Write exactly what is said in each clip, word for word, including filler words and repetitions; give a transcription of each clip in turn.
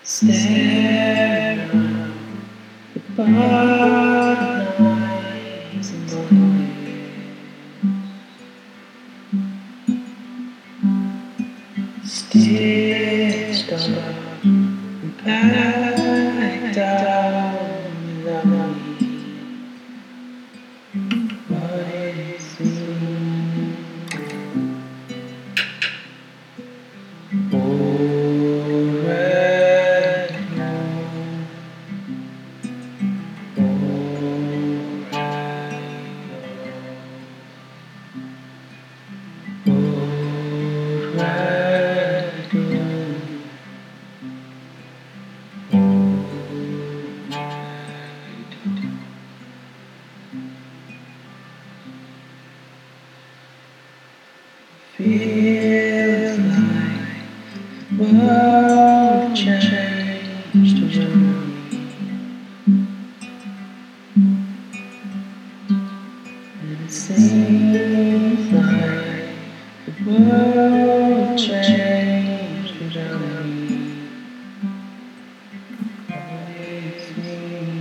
Stare around the bottom lines and stitched up and packed out without me. What is me? Old red moon, old red moon, old feels like world changed around me, and it seems like the world changed around me. Always me.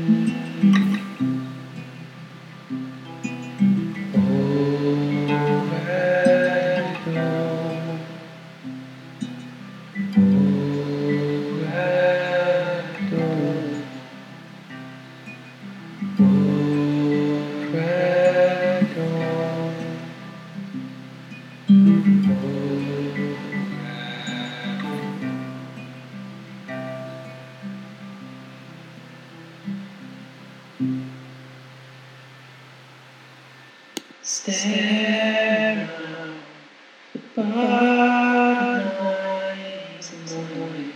Oh, red glow. Stare around the bottom lines and